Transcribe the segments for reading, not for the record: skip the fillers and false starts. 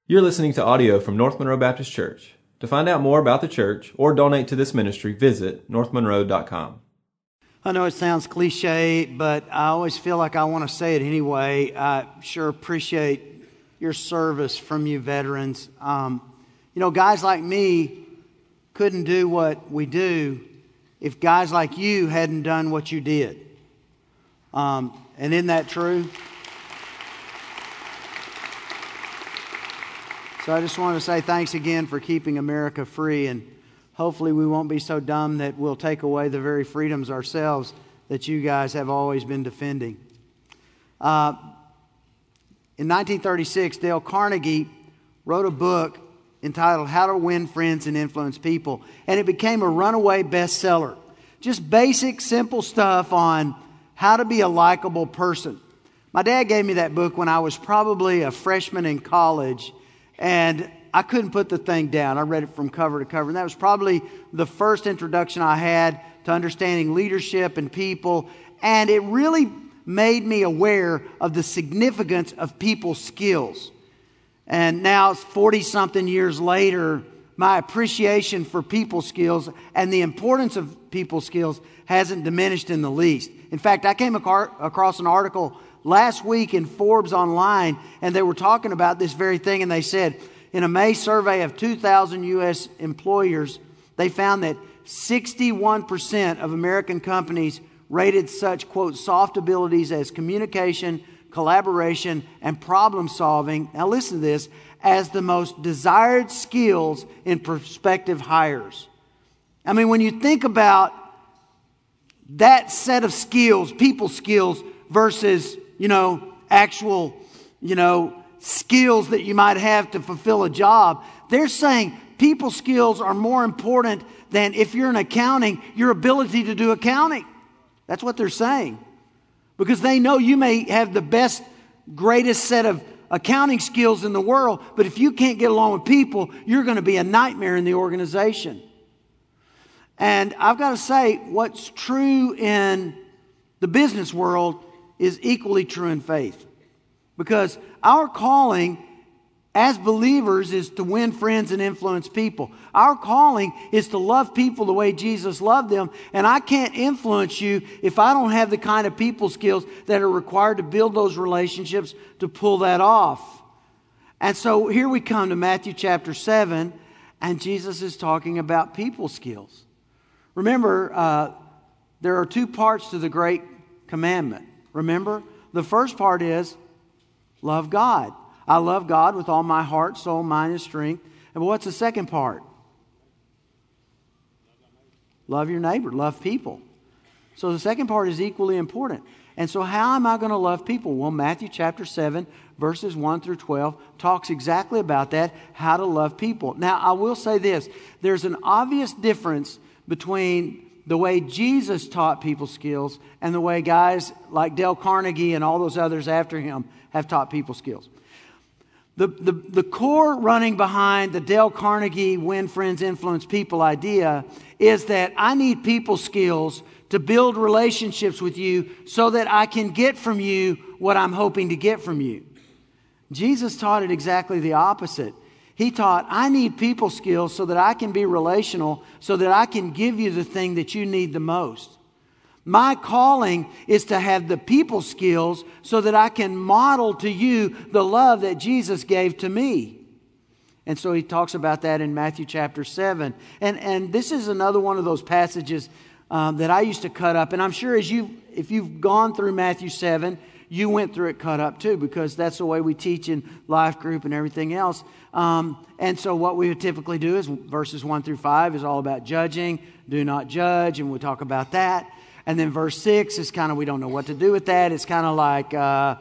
You're listening to audio from North Monroe Baptist Church. To find out more about the church or donate to this ministry, visit northmonroe.com. I know it sounds cliche, but I always feel like I want to say it anyway. I sure appreciate your service from you veterans. Guys like me couldn't do what we do if guys like you hadn't done what you did. And isn't that true? So I just want to say thanks again for keeping America free, and hopefully we won't be so dumb that we'll take away the very freedoms ourselves that you guys have always been defending. In 1936, Dale Carnegie wrote a book entitled How to Win Friends and Influence People, and it became a runaway bestseller. Just basic, simple stuff on how to be a likable person. My dad gave me that book when I was probably a freshman in college, and I couldn't put the thing down. I read it from cover to cover. And that was probably the first introduction I had to understanding leadership and people. And it really made me aware of the significance of people's skills. And now, 40-something years later, my appreciation for people skills and the importance of people skills hasn't diminished in the least. In fact, I came across an article last week in Forbes Online, and they were talking about this very thing, and they said, in a May survey of 2,000 U.S. employers, they found that 61% of American companies rated such, quote, soft abilities as communication, collaboration, and problem solving, now listen to this, as the most desired skills in prospective hires. I mean, when you think about that set of skills, people skills, versus actual, skills that you might have to fulfill a job. They're saying people skills are more important than, if you're in accounting, your ability to do accounting. That's what they're saying. Because they know you may have the best, greatest set of accounting skills in the world, but if you can't get along with people, you're going to be a nightmare in the organization. And I've got to say, what's true in the business world is equally true in faith. Because our calling as believers is to win friends and influence people. Our calling is to love people the way Jesus loved them. And I can't influence you if I don't have the kind of people skills that are required to build those relationships to pull that off. And so here we come to Matthew chapter 7, and Jesus is talking about people skills. Remember, there are two parts to the Great Commandment. Remember, the first part is love God. I love God with all my heart, soul, mind, and strength. And what's the second part? Love your neighbor. Love people. So the second part is equally important. And so how am I going to love people? Well, Matthew chapter 7, verses 1 through 12 talks exactly about that, how to love people. Now, I will say this. There's an obvious difference between the way Jesus taught people skills and the way guys like Dale Carnegie and all those others after him have taught people skills. The core running behind the Dale Carnegie win friends, influence people idea is that I need people skills to build relationships with you so that I can get from you what I'm hoping to get from you. Jesus taught it exactly the opposite. He taught, I need people skills so that I can be relational, so that I can give you the thing that you need the most. My calling is to have the people skills so that I can model to you the love that Jesus gave to me. And so he talks about that in Matthew chapter 7. And this is another one of those passages that I used to cut up. And I'm sure if you've gone through Matthew 7, you went through it cut up too, because that's the way we teach in life group and everything else. And so what we would typically do is verses 1 through 5 is all about judging. Do not judge, and we'll talk about that. And then verse 6 is kind of, we don't know what to do with that. It's kind of like, I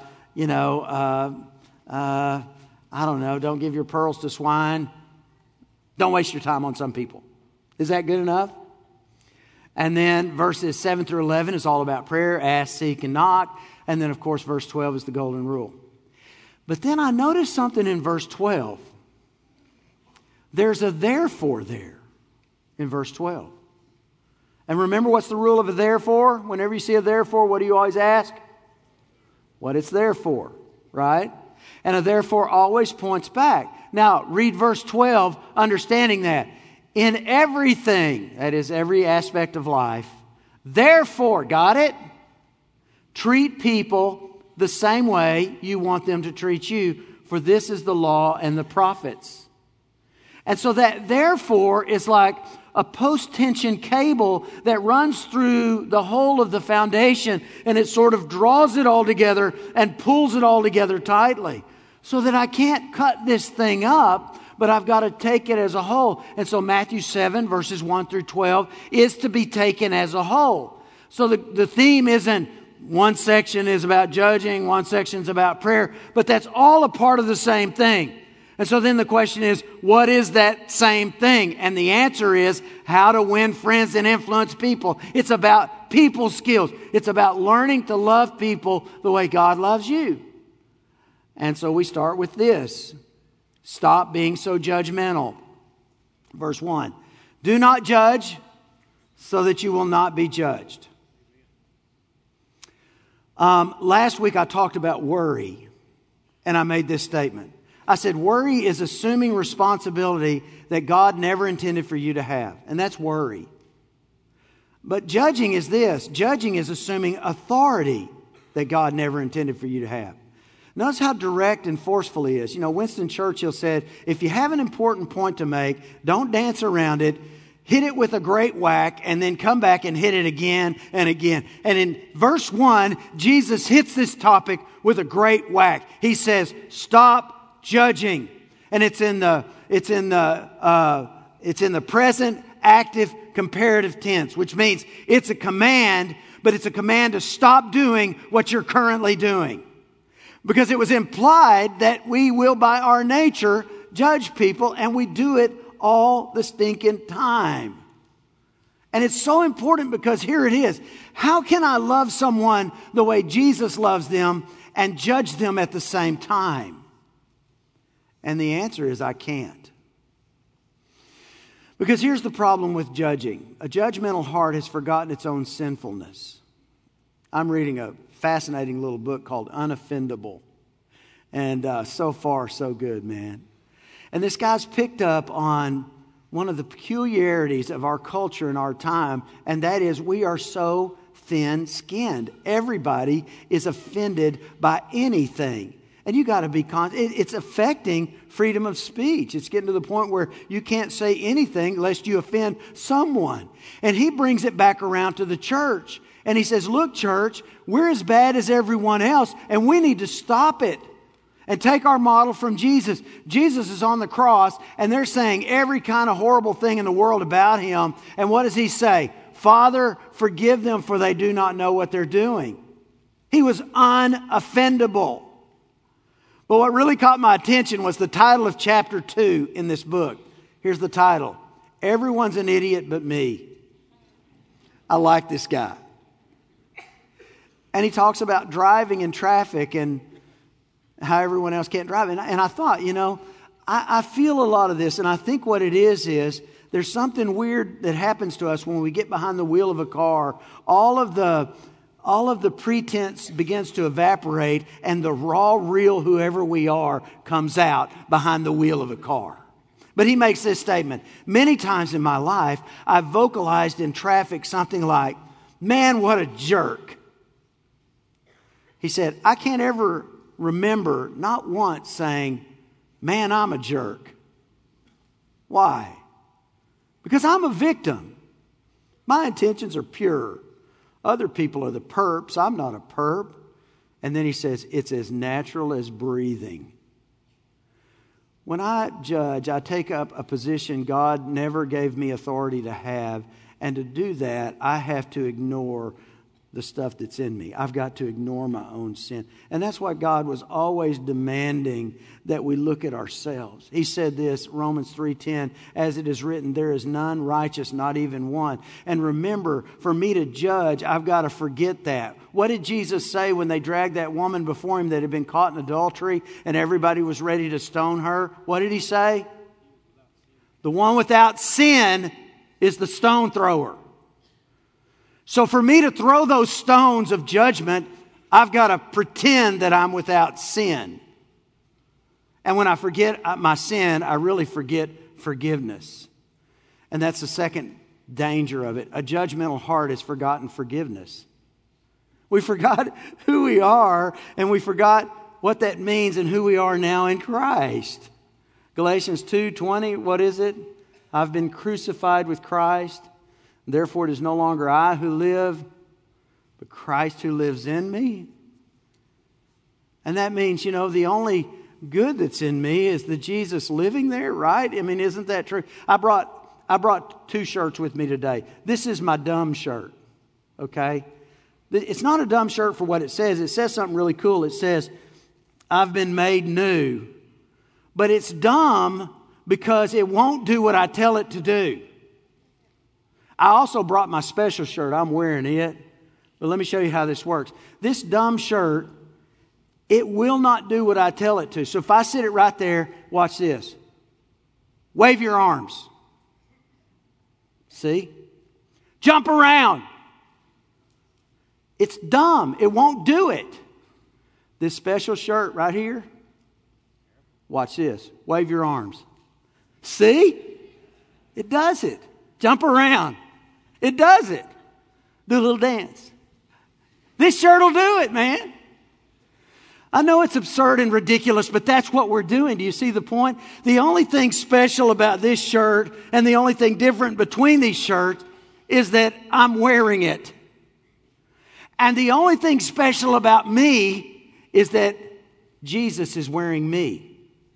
don't know, don't give your pearls to swine. Don't waste your time on some people. Is that good enough? And then verses 7 through 11 is all about prayer, ask, seek, and knock. And then, of course, verse 12 is the golden rule. But then I noticed something in verse 12. There's a therefore there in verse 12. And remember, what's the rule of a therefore? Whenever you see a therefore, what do you always ask? What it's there for, right? And a therefore always points back. Now, read verse 12, understanding that. In everything, that is every aspect of life, therefore, got it? Treat people the same way you want them to treat you, for this is the law and the prophets. And so that therefore is like a post-tension cable that runs through the whole of the foundation, and it sort of draws it all together and pulls it all together tightly, so that I can't cut this thing up, but I've got to take it as a whole. And so Matthew 7 verses 1 through 12 is to be taken as a whole. So the theme isn't one section is about judging, one section is about prayer, but that's all a part of the same thing. And so then the question is, what is that same thing? And the answer is how to win friends and influence people. It's about people skills. It's about learning to love people the way God loves you. And so we start with this. Stop being so judgmental. Verse 1. Do not judge so that you will not be judged. Last week I talked about worry, and I made this statement. I said, worry is assuming responsibility that God never intended for you to have. And that's worry. But judging is this. Judging is assuming authority that God never intended for you to have. Notice how direct and forceful he is. You know, Winston Churchill said, if you have an important point to make, don't dance around it. Hit it with a great whack and then come back and hit it again and again. And in verse 1, Jesus hits this topic with a great whack. He says, stop judging. And it's in the present active comparative tense, which means it's a command, but it's a command to stop doing what you're currently doing. Because it was implied that we will by our nature judge people, and we do it all the stinking time. And it's so important because here it is. How can I love someone the way Jesus loves them and judge them at the same time? And the answer is I can't. Because here's the problem with judging. A judgmental heart has forgotten its own sinfulness. I'm reading a fascinating little book called Unoffendable. And so far, so good, man. And this guy's picked up on one of the peculiarities of our culture and our time, and that is we are so thin-skinned. Everybody is offended by anything. And you got to be it's affecting freedom of speech. It's getting to the point where you can't say anything lest you offend someone. And he brings it back around to the church. And he says, look, church, we're as bad as everyone else, and we need to stop it and take our model from Jesus. Jesus is on the cross, and they're saying every kind of horrible thing in the world about him. And what does he say? Father, forgive them, for they do not know what they're doing. He was unoffendable. But what really caught my attention was the title of chapter 2 in this book. Here's the title. Everyone's an idiot but me. I like this guy. And he talks about driving in traffic and how everyone else can't drive. And I thought, I feel a lot of this. And I think what it is there's something weird that happens to us when we get behind the wheel of a car. All of the pretense begins to evaporate, and the raw, real whoever we are comes out behind the wheel of a car. But he makes this statement. Many times in my life, I've vocalized in traffic something like, man, what a jerk. He said, I can't ever remember not once saying, man, I'm a jerk. Why? Because I'm a victim. My intentions are pure. Other people are the perps. I'm not a perp. And then he says, it's as natural as breathing. When I judge, I take up a position God never gave me authority to have. And to do that, I have to ignore the stuff that's in me. I've got to ignore my own sin. And that's why God was always demanding that we look at ourselves. He said this, Romans 3:10, as it is written, there is none righteous, not even one. And remember, for me to judge, I've got to forget that. What did Jesus say when they dragged that woman before him that had been caught in adultery and everybody was ready to stone her? What did he say? The one without sin is the stone thrower. So for me to throw those stones of judgment, I've got to pretend that I'm without sin. And when I forget my sin, I really forget forgiveness. And that's the second danger of it. A judgmental heart has forgotten forgiveness. We forgot who we are, and we forgot what that means and who we are now in Christ. Galatians 2:20, what is it? I've been crucified with Christ. Therefore it is no longer I who live, but Christ who lives in me. And that means, the only good that's in me is the Jesus living there, right? I mean, isn't that true? I brought 2 shirts with me today. This is my dumb shirt, okay? It's not a dumb shirt for what it says. It says something really cool. It says, I've been made new. But it's dumb because it won't do what I tell it to do. I also brought my special shirt. I'm wearing it. But let me show you how this works. This dumb shirt, it will not do what I tell it to. So if I sit it right there, watch this. Wave your arms. See? Jump around. It's dumb. It won't do it. This special shirt right here, watch this. Wave your arms. See? It does it. Jump around. It does it. Do a little dance. This shirt will do it, man. I know it's absurd and ridiculous, but that's what we're doing. Do you see the point? The only thing special about this shirt and the only thing different between these shirts is that I'm wearing it. And the only thing special about me is that Jesus is wearing me.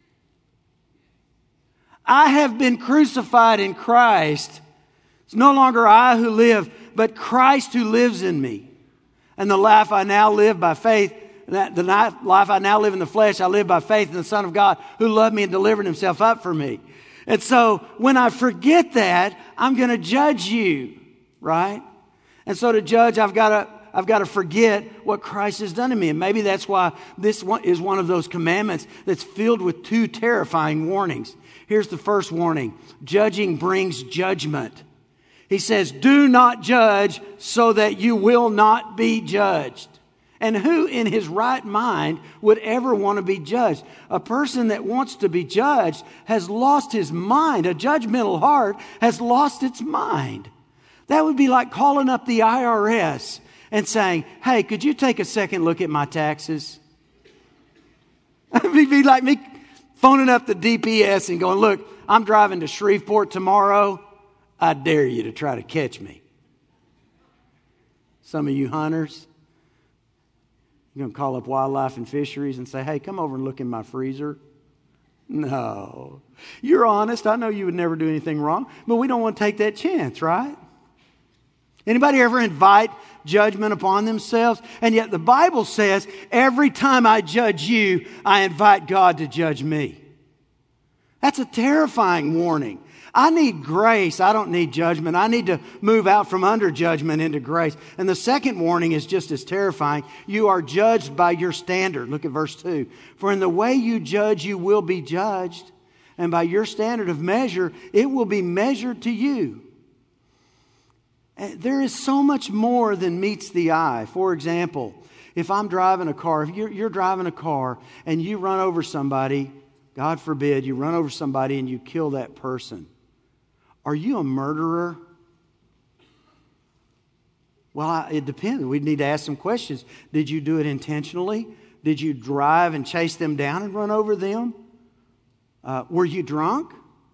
I have been crucified in Christ. It's no longer I who live, but Christ who lives in me. And the life I now live by faith, the life I now live in the flesh, I live by faith in the Son of God who loved me and delivered himself up for me. And so when I forget that, I'm going to judge you, right? And so to judge, I've got to forget what Christ has done to me. And maybe that's why this is one of those commandments that's filled with 2 terrifying warnings. Here's the first warning. Judging brings judgment. He says, do not judge so that you will not be judged. And who in his right mind would ever want to be judged? A person that wants to be judged has lost his mind. A judgmental heart has lost its mind. That would be like calling up the IRS and saying, hey, could you take a second look at my taxes? It would be like me phoning up the DPS and going, look, I'm driving to Shreveport tomorrow. I dare you to try to catch me. Some of you hunters, you're going to call up Wildlife and Fisheries and say, hey, come over and look in my freezer. No. You're honest. I know you would never do anything wrong, but we don't want to take that chance, right? Anybody ever invite judgment upon themselves? And yet the Bible says, every time I judge you, I invite God to judge me. That's a terrifying warning. I need grace. I don't need judgment. I need to move out from under judgment into grace. And the second warning is just as terrifying. You are judged by your standard. Look at verse 2. For in the way you judge, you will be judged. And by your standard of measure, it will be measured to you. There is so much more than meets the eye. For example, if I'm driving a car, if you're driving a car and you run over somebody, God forbid, you run over somebody and you kill that person. Are you a murderer? Well, it depends. We need to ask some questions. Did you do it intentionally? Did you drive and chase them down and run over them? Were you drunk?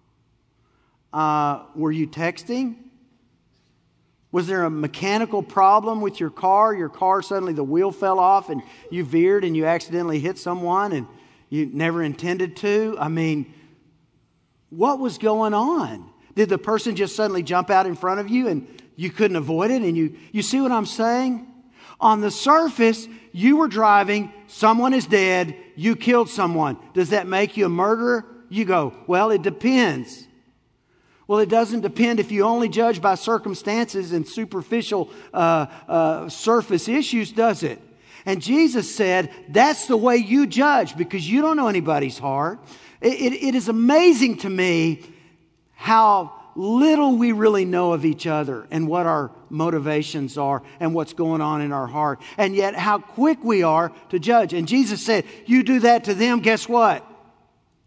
Were you texting? Was there a mechanical problem with your car? Your car, suddenly the wheel fell off and you veered and you accidentally hit someone and you never intended to? I mean, what was going on? Did the person just suddenly jump out in front of you and you couldn't avoid it? And you see what I'm saying? On the surface, you were driving, someone is dead, you killed someone. Does that make you a murderer? You go, well, it depends. Well, it doesn't depend if you only judge by circumstances and superficial surface issues, does it? And Jesus said, that's the way you judge because you don't know anybody's heart. It is amazing to me how little we really know of each other and what our motivations are and what's going on in our heart. And yet how quick we are to judge. And Jesus said, you do that to them, guess what?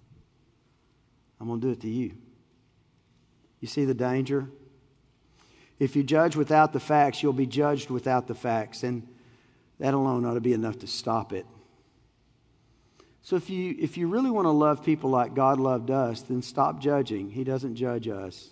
I'm going to do it to you. You see the danger? If you judge without the facts, you'll be judged without the facts. And that alone ought to be enough to stop it. So if you really want to love people like God loved us, then stop judging. He doesn't judge us.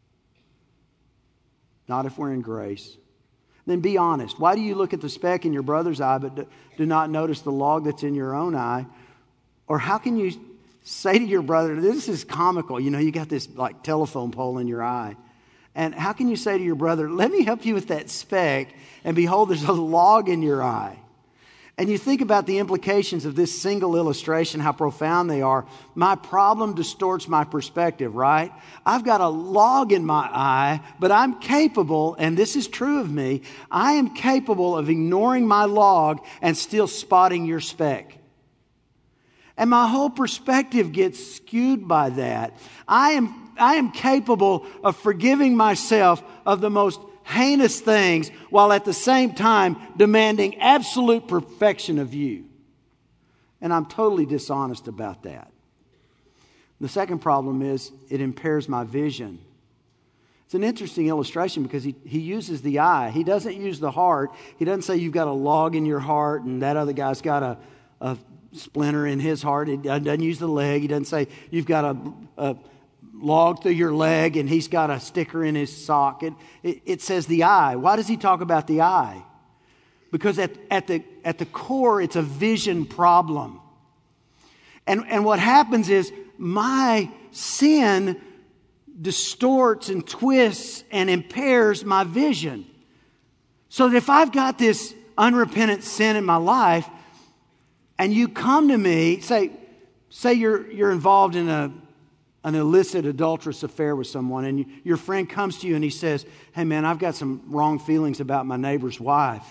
Not if we're in grace. Then be honest. Why do you look at the speck in your brother's eye but do not notice the log that's in your own eye? Or how can you say to your brother, this is comical, you got this like telephone pole in your eye. And how can you say to your brother, let me help you with that speck, and behold, there's a log in your eye? And you think about the implications of this single illustration, how profound they are. My problem distorts my perspective, right? I've got a log in my eye, but I'm capable, and this is true of me, I am capable of ignoring my log and still spotting your speck. And my whole perspective gets skewed by that. I am capable of forgiving myself of the most heinous things while at the same time demanding absolute perfection of you. And I'm totally dishonest about that. The second problem is it impairs my vision. It's an interesting illustration because he uses the eye. He doesn't use the heart. He doesn't say you've got a log in your heart and that other guy's got a splinter in his heart. He doesn't use the leg. He doesn't say you've got a log through your leg and he's got a sticker in his sock. It says the eye. Why does he talk about the eye? Because at the core, it's a vision problem. And what happens is my sin distorts and twists and impairs my vision. So that if I've got this unrepentant sin in my life, and you come to me, say you're involved in an illicit, adulterous affair with someone, and your friend comes to you and he says, hey man, I've got some wrong feelings about my neighbor's wife.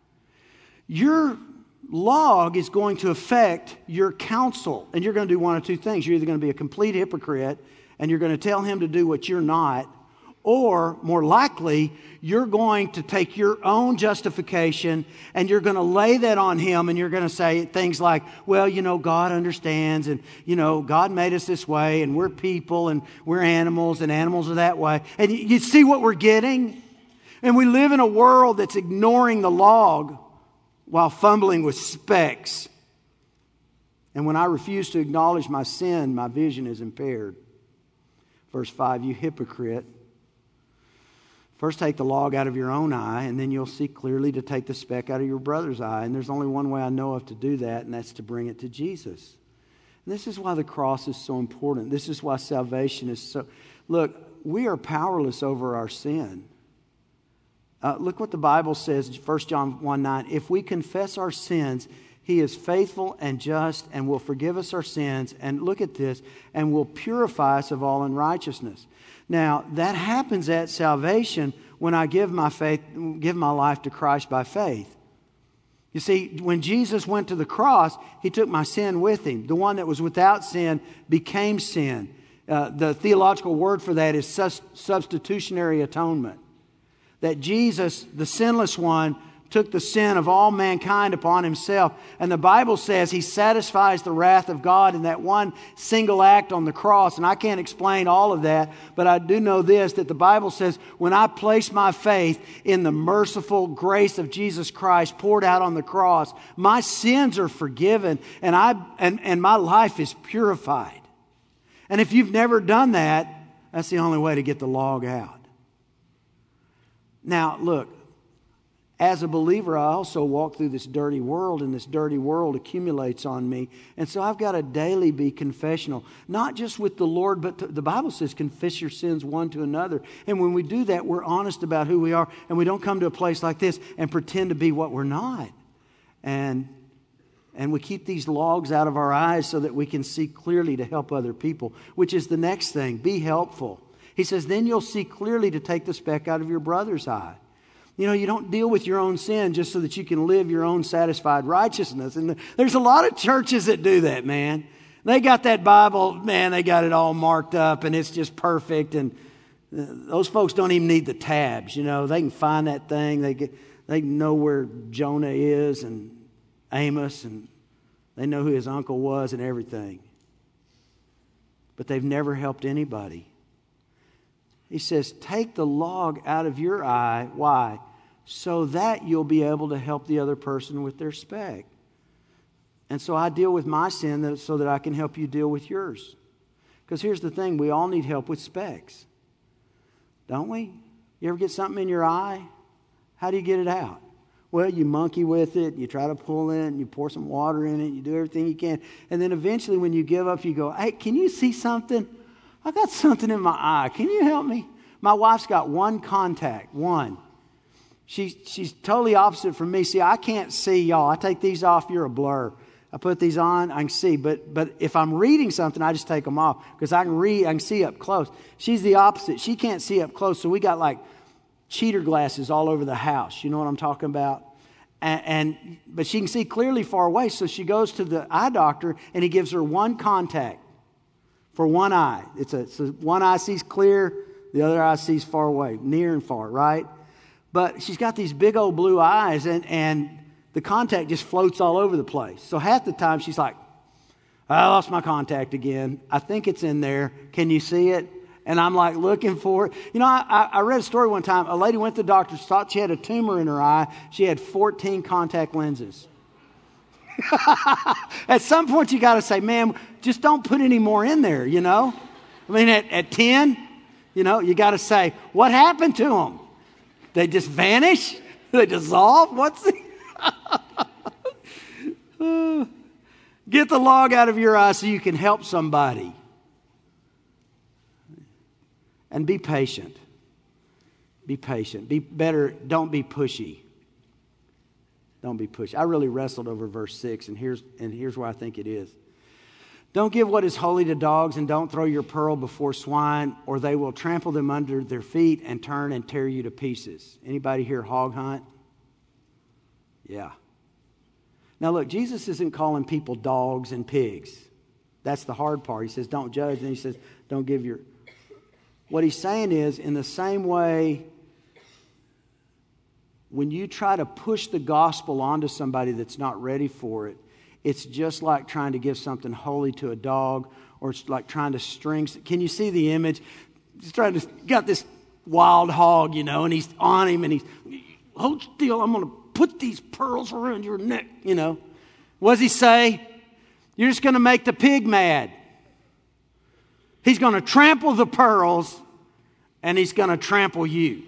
Your log is going to affect your counsel, and you're going to do one of two things. You're either going to be a complete hypocrite, and you're going to tell him to do what you're not, or more likely, you're going to take your own justification and you're going to lay that on him, and you're going to say things like, well, God understands, and, God made us this way, and we're people, and we're animals, and animals are that way. And you see what we're getting? And we live in a world that's ignoring the log while fumbling with specks. And when I refuse to acknowledge my sin, my vision is impaired. Verse 5, you hypocrite. First take the log out of your own eye, and then you'll see clearly to take the speck out of your brother's eye. And there's only one way I know of to do that, and that's to bring it to Jesus. And this is why the cross is so important. This is why salvation is so... Look, we are powerless over our sin. Look what the Bible says, 1 John 1:9. If we confess our sins, He is faithful and just and will forgive us our sins. And look at this, and will purify us of all unrighteousness. Now, that happens at salvation when I give my life to Christ by faith. You see, when Jesus went to the cross, He took my sin with Him. The one that was without sin became sin. The theological word for that is substitutionary atonement. That Jesus, the sinless one, took the sin of all mankind upon Himself. And the Bible says He satisfies the wrath of God in that one single act on the cross. And I can't explain all of that, but I do know this, that the Bible says when I place my faith in the merciful grace of Jesus Christ poured out on the cross, my sins are forgiven and my life is purified. And if you've never done that, that's the only way to get the log out. Now, look. As a believer, I also walk through this dirty world, and this dirty world accumulates on me. And so I've got to daily be confessional, not just with the Lord, but the Bible says confess your sins one to another. And when we do that, we're honest about who we are, and we don't come to a place like this and pretend to be what we're not. And we keep these logs out of our eyes so that we can see clearly to help other people, which is the next thing. Be helpful. He says, then you'll see clearly to take the speck out of your brother's eye. You don't deal with your own sin just so that you can live your own satisfied righteousness. And there's a lot of churches that do that, man. They got that Bible, man, they got it all marked up and it's just perfect. And those folks don't even need the tabs, They can find that thing. They know where Jonah is and Amos, and they know who his uncle was and everything. but they've never helped anybody. He says, take the log out of your eye. Why? So that you'll be able to help the other person with their speck. And so I deal with my sin so that I can help you deal with yours. Because here's the thing, we all need help with specks. Don't we? You ever get something in your eye? How do you get it out? Well, you monkey with it, you try to pull it, and you pour some water in it, you do everything you can. And then eventually when you give up, you go, hey, can you see something? I got something in my eye. Can you help me? My wife's got one contact, one. She's totally opposite from me. See, I can't see, y'all. I take these off, you're a blur. I put these on, I can see. But if I'm reading something, I just take them off because I can read, I can see up close. She's the opposite. She can't see up close, so we got like cheater glasses all over the house. You know what I'm talking about? But she can see clearly far away, so she goes to the eye doctor and he gives her one contact for one eye. So one eye sees clear, the other eye sees far away, near and far, right? But she's got these big old blue eyes and the contact just floats all over the place. So half the time she's like, I lost my contact again. I think it's in there. Can you see it? And I'm like looking for it. You know, I read a story one time. A lady went to the doctor, thought she had a tumor in her eye. She had 14 contact lenses. At some point you got to say, man, just don't put any more in there, you know. I mean, at 10, you know, you got to say, what happened to them? They just vanish? They dissolve? What's the... Get the log out of your eye so you can help somebody. And be patient. Be patient. Be better. Don't be pushy. Don't be pushy. I really wrestled over verse 6, and here's where I think it is. Don't give what is holy to dogs, and don't throw your pearl before swine, or they will trample them under their feet and turn and tear you to pieces. Anybody here hog hunt? Yeah. Now look, Jesus isn't calling people dogs and pigs. That's the hard part. He says, don't judge. And he says, don't give your... What he's saying is, in the same way, when you try to push the gospel onto somebody that's not ready for it, it's just like trying to give something holy to a dog, or it's like trying to string... Can you see the image? He's trying to... Got this wild hog, you know, and he's on him, and he's... Hold still, I'm going to put these pearls around your neck, you know. What does he say? You're just going to make the pig mad. He's going to trample the pearls, and he's going to trample you.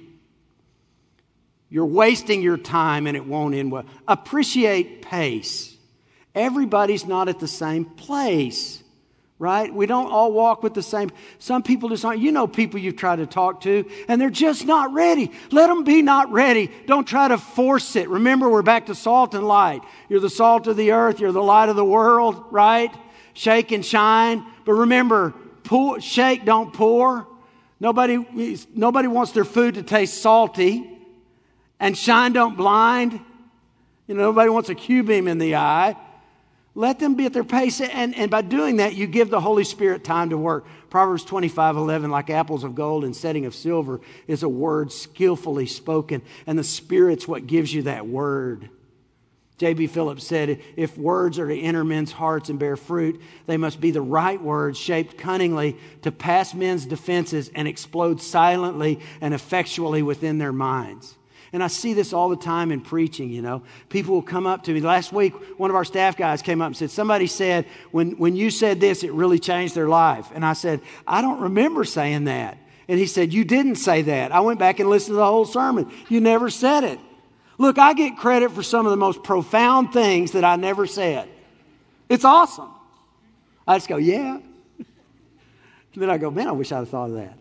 You're wasting your time, and it won't end well. Appreciate pace. Everybody's not at the same place, right? We don't all walk with the same. Some people just aren't. You know people you've tried to talk to, and they're just not ready. Let them be not ready. Don't try to force it. Remember, we're back to salt and light. You're the salt of the earth. You're the light of the world, right? Shake and shine. But remember, pour, shake, don't pour. Nobody wants their food to taste salty. And shine, don't blind. You know, nobody wants a Q-beam in the eye. Let them be at their pace. And by doing that, you give the Holy Spirit time to work. Proverbs 25:11, like apples of gold and setting of silver, is a word skillfully spoken. And the Spirit's what gives you that word. J.B. Phillips said, if words are to enter men's hearts and bear fruit, they must be the right words shaped cunningly to pass men's defenses and explode silently and effectually within their minds. And I see this all the time in preaching, you know. People will come up to me. Last week, one of our staff guys came up and said, somebody said, when you said this, it really changed their life. And I said, I don't remember saying that. And he said, you didn't say that. I went back and listened to the whole sermon. You never said it. Look, I get credit for some of the most profound things that I never said. It's awesome. I just go, yeah. And then I go, man, I wish I'd have thought of that.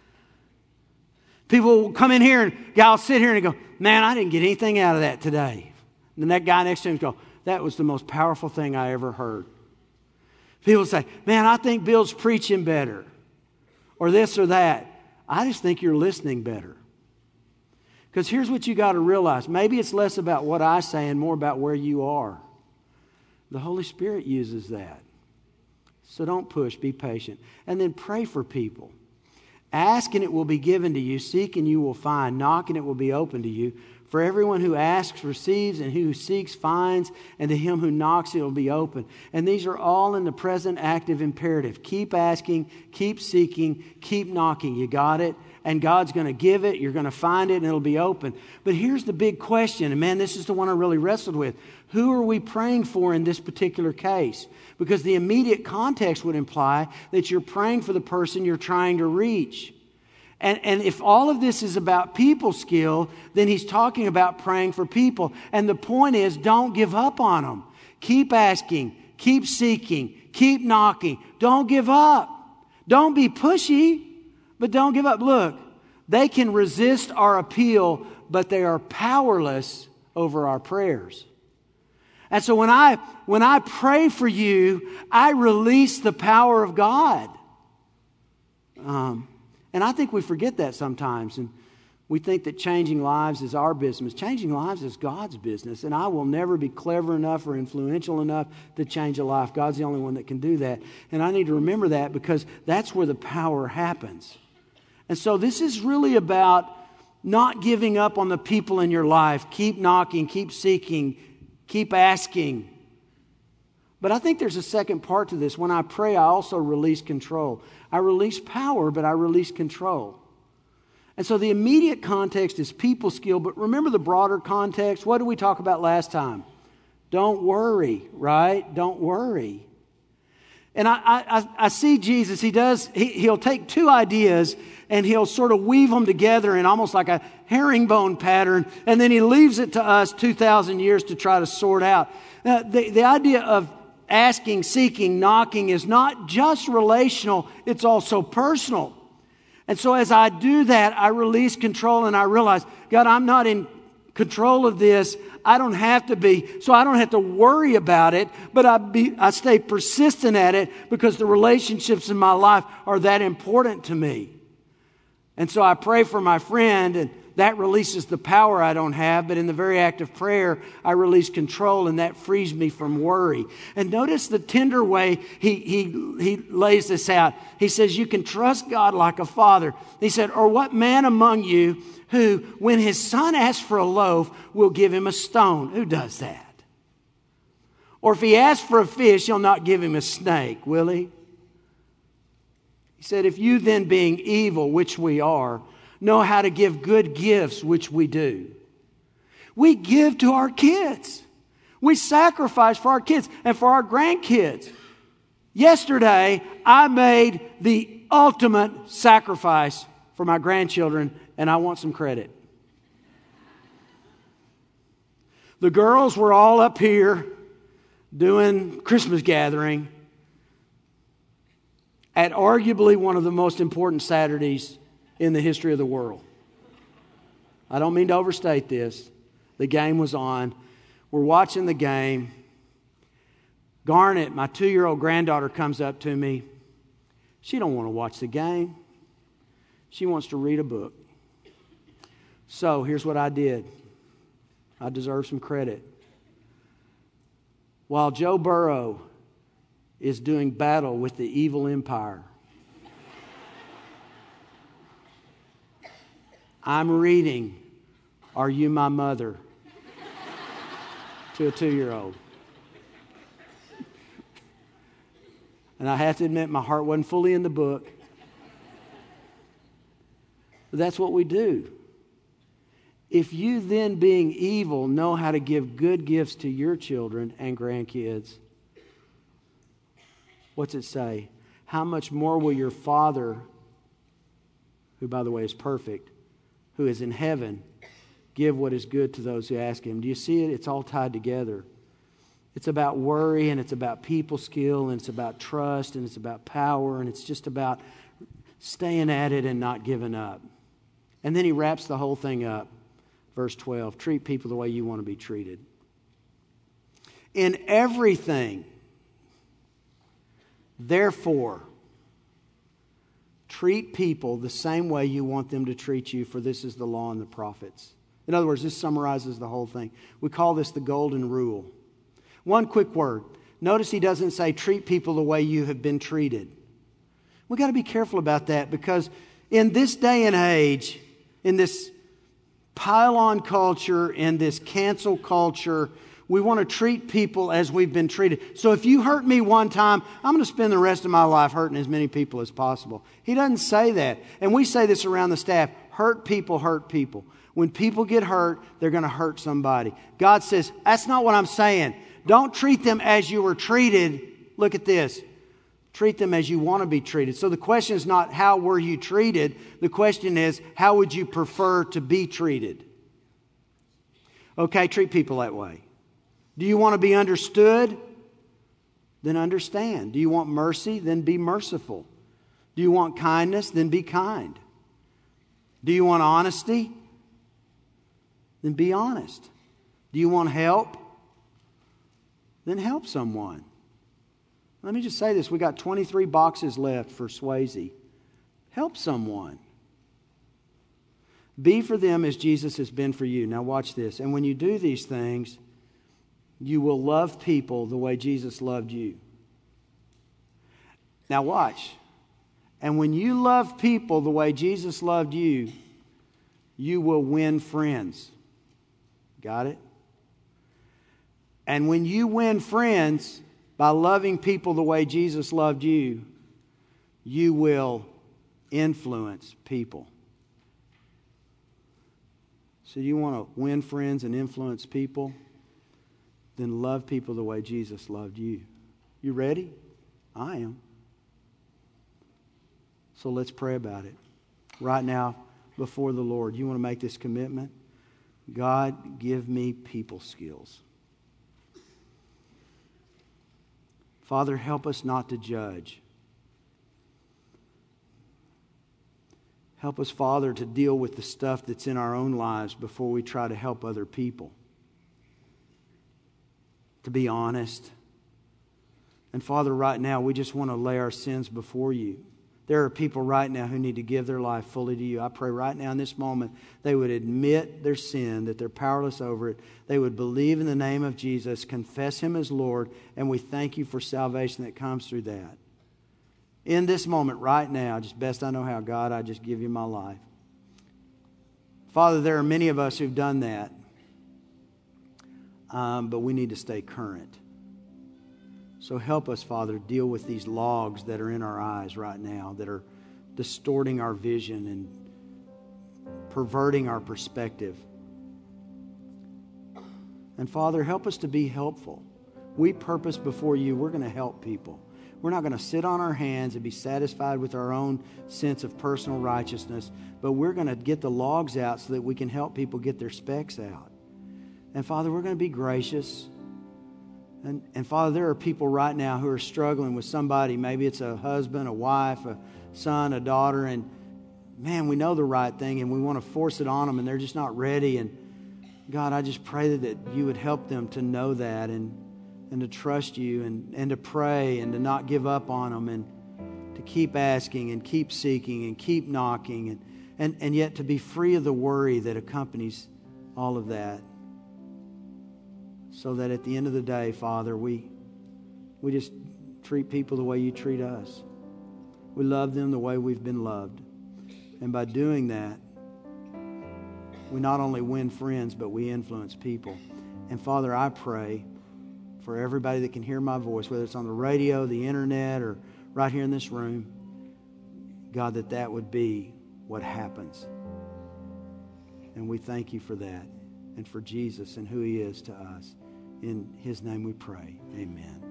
People will come in here and I'll sit here and go, man, I didn't get anything out of that today. And then that guy next to him go, that was the most powerful thing I ever heard. People say, man, I think Bill's preaching better. Or this or that. I just think you're listening better. Because here's what you got to realize. Maybe it's less about what I say and more about where you are. The Holy Spirit uses that. So don't push, be patient. And then pray for people. Ask and it will be given to you. Seek and you will find. Knock and it will be open to you. For everyone who asks receives, and who seeks finds, and to him who knocks it will be open. And these are all in the present active imperative. Keep asking, keep seeking, keep knocking. You got it? And God's going to give it, you're going to find it, and it'll be open. But here's the big question, and man, this is the one I really wrestled with. Who are we praying for in this particular case? Because the immediate context would imply that you're praying for the person you're trying to reach. And if all of this is about people skill, then he's talking about praying for people. And the point is, don't give up on them. Keep asking, keep seeking, keep knocking. Don't give up. Don't be pushy, but don't give up. Look, they can resist our appeal, but they are powerless over our prayers. And so when I pray for you, I release the power of God. And I think we forget that sometimes. And we think that changing lives is our business. Changing lives is God's business. And I will never be clever enough or influential enough to change a life. God's the only one that can do that. And I need to remember that, because that's where the power happens. And so this is really about not giving up on the people in your life. Keep knocking, keep seeking, keep asking. But I think there's a second part to this. When I pray, I also release control. I release power, but I release control. And so the immediate context is people skill, but remember the broader context. What did we talk about last time? Don't worry, right? Don't worry. And I see Jesus, he'll take two ideas and he'll sort of weave them together in almost like a herringbone pattern, and then he leaves it to us 2,000 years to try to sort out. Now, the idea of asking, seeking, knocking is not just relational, it's also personal. And so as I do that, I release control and I realize, God, I'm not in control of this. I don't have to be, so I don't have to worry about it, but I stay persistent at it because the relationships in my life are that important to me. And so I pray for my friend, and that releases the power I don't have, but in the very act of prayer, I release control, and that frees me from worry. And notice the tender way he lays this out. He says, you can trust God like a father. He said, or what man among you who, when his son asks for a loaf, will give him a stone? Who does that? Or if he asks for a fish, he'll not give him a snake, will he? He said, if you then being evil, which we are, know how to give good gifts, which we do. We give to our kids. We sacrifice for our kids and for our grandkids. Yesterday, I made the ultimate sacrifice for my grandchildren, and I want some credit. The girls were all up here doing Christmas gathering at arguably one of the most important Saturdays in the history of the world. I don't mean to overstate this. The game was on. We're watching the game. Garnet, my 2-year-old granddaughter, comes up to me. She don't want to watch the game. She wants to read a book. So here's what I did. I deserve some credit. While Joe Burrow is doing battle with the evil empire, I'm reading Are You My Mother? to a 2-year-old. And I have to admit, my heart wasn't fully in the book. But that's what we do. If you then, being evil, know how to give good gifts to your children and grandkids, what's it say? How much more will your Father, who by the way is perfect, who is in heaven, give what is good to those who ask him? Do you see it? It's all tied together. It's about worry, and it's about people skill, and it's about trust, and it's about power, and it's just about staying at it and not giving up. And then he wraps the whole thing up. Verse 12, treat people the way you want to be treated. In everything, therefore, treat people the same way you want them to treat you, for this is the law and the prophets. In other words, this summarizes the whole thing. We call this the golden rule. One quick word. Notice he doesn't say treat people the way you have been treated. We've got to be careful about that, because in this day and age, in this pile-on culture and this cancel culture. We want to treat people as we've been treated. So if you hurt me one time, I'm going to spend the rest of my life hurting as many people as possible. He doesn't say that. And we say this around the staff. Hurt people, hurt people. When people get hurt, they're going to hurt somebody. God says, that's not what I'm saying. Don't treat them as you were treated. Look at this. Treat them as you want to be treated. So the question is not how were you treated. The question is how would you prefer to be treated? Okay, treat people that way. Do you want to be understood? Then understand. Do you want mercy? Then be merciful. Do you want kindness? Then be kind. Do you want honesty? Then be honest. Do you want help? Then help someone. Let me just say this. We got 23 boxes left for Swayze. Help someone. Be for them as Jesus has been for you. Now watch this. And when you do these things, you will love people the way Jesus loved you. Now watch. And when you love people the way Jesus loved you, you will win friends. Got it? And when you win friends by loving people the way Jesus loved you, you will influence people. So you want to win friends and influence people? Then love people the way Jesus loved you. You ready? I am. So let's pray about it. Right now, before the Lord, you want to make this commitment? God, give me people skills. Father, help us not to judge. Help us, Father, to deal with the stuff that's in our own lives before we try to help other people. To be honest. And Father, right now, we just want to lay our sins before you. There are people right now who need to give their life fully to you. I pray right now in this moment they would admit their sin, that they're powerless over it. They would believe in the name of Jesus, confess Him as Lord, and we thank you for salvation that comes through that. In this moment right now, just best I know how, God, I just give you my life. Father, there are many of us who've done that, but we need to stay current. So help us, Father, deal with these logs that are in our eyes right now that are distorting our vision and perverting our perspective. And Father, help us to be helpful. We purpose before you, we're going to help people. We're not going to sit on our hands and be satisfied with our own sense of personal righteousness, but we're going to get the logs out so that we can help people get their specks out. And Father, we're going to be gracious. And Father, there are people right now who are struggling with somebody. Maybe it's a husband, a wife, a son, a daughter. And man, we know the right thing and we want to force it on them and they're just not ready. And God, I just pray that you would help them to know that and to trust you and to pray and to not give up on them and to keep asking and keep seeking and keep knocking and yet to be free of the worry that accompanies all of that. So that at the end of the day, Father, we just treat people the way you treat us. We love them the way we've been loved. And by doing that, we not only win friends, but we influence people. And Father, I pray for everybody that can hear my voice, whether it's on the radio, the internet, or right here in this room, God, that would be what happens. And we thank you for that and for Jesus and who He is to us. In His name we pray. Amen.